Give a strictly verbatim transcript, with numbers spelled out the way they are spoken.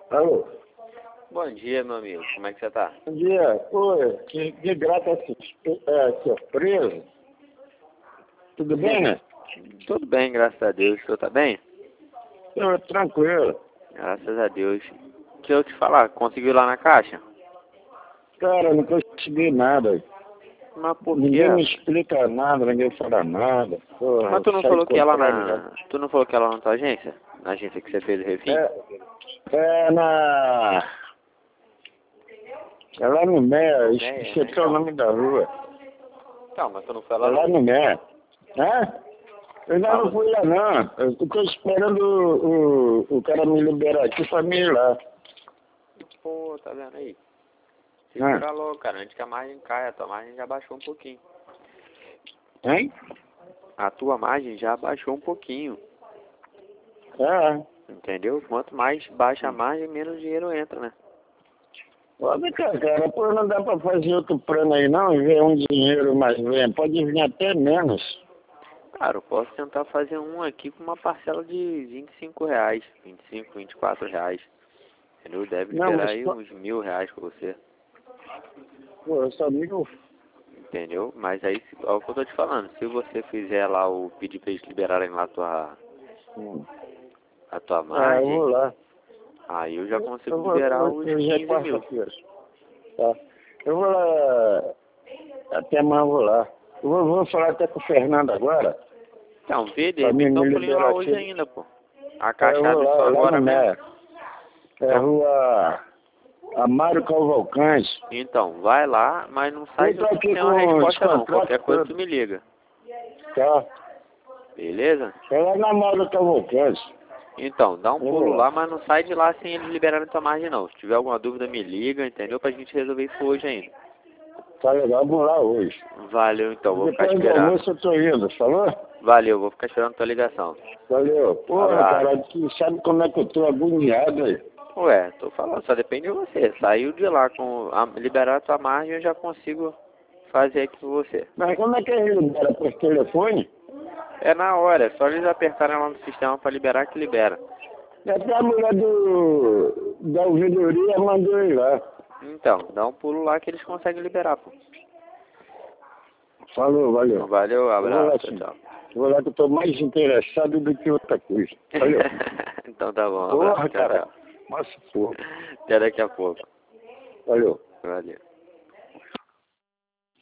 Alô? Bom dia, meu amigo. Como é que você tá? Bom dia. Pô, que, que grata suspe- é, surpresa. Tudo bem, né? Tudo bem, graças a Deus. O senhor tá bem? Eu, tranquilo. Graças a Deus. Deixa eu te falar, conseguiu ir lá na caixa? Cara, não consegui nada. Mas por quê? Ninguém me explica nada, ninguém fala nada. Porra, Mas tu não sai falou que ela comprando, na... Tu não falou que ela na tua agência? Na agência que você fez o refim? É, é na... É lá no Mé, esqueci até o nome da rua. Então, mas tu não foi É lá lá não? no Mé. Hã? Eu ainda não fui lá, não. Eu tô esperando o, o, o cara me liberar aqui pra mim ir lá. Pô, tá vendo aí? Ah. Segura logo, cara, antes que a margem caia. A tua margem já baixou um pouquinho. Hein? A tua margem já baixou um pouquinho. É. Entendeu? Quanto mais baixa a margem, menos dinheiro entra, né? Olha cá, cara, pô, não dá pra fazer outro plano aí não e ver um dinheiro mais bem. Pode vir até menos. Cara, eu posso tentar fazer um aqui com uma parcela de vinte e cinco reais, vinte e cinco, vinte e quatro reais. Entendeu? Deve Não, liberar mas aí pô, uns mil reais pra você. pô, só mil. Entendeu? Mas aí, se- é o que eu tô te falando. Se você fizer lá o pedir pra eles liberarem lá a tua, Hum. a tua Ah, eu vou margem, lá. aí eu já Eu consigo vou, liberar eu, os hoje é quinze mil. quarta-feira. Tá. Eu vou lá, até amanhã eu vou lá. Eu vou, vou falar até com o Fernando agora, Então, vê, de pra mim repente dá me um pulinho lá liberar hoje aqui. ainda, pô. A É, eu caixa vou abre lá, só lá agora no mesmo. Mé. É rua Amário Cavalcante. Então, vai lá, mas não sai Eu tô aqui sem uma com os resposta não. Qualquer contratos coisa tu todos. me liga. Tá. Beleza? É lá na Amário Cavalcante. Então, dá um Eu pulo vou lá. lá, mas não sai de lá sem eles liberarem tua margem não. Se tiver alguma dúvida, me liga, entendeu? Pra gente resolver isso hoje ainda. Tá legal, vou lá hoje. Valeu, então, vou ficar Depois do esperando. almoço eu tô indo, falou? Valeu, vou ficar esperando tua ligação. Valeu. Porra, Abraço. cara, tu sabe como é que eu tô agoniado aí. Ué, tô falando, só depende de você. Saiu de lá com a, liberar a tua margem, eu já consigo fazer aqui com você. Mas como é que ele libera por telefone? É na hora, é só eles apertarem lá no sistema pra liberar que libera. Até a mulher do, da ouvidoria mandou ir lá. Então, dá um pulo lá que eles conseguem liberar, pô. Falou, valeu. Valeu, Eu vou lá abraço, sim. tchau. Eu vou lá que eu tô mais interessado do que outra coisa. Valeu. Então tá bom, Porra, abraço, tchau, cara. tchau. Nossa, porra. Até daqui a pouco. Valeu. Valeu.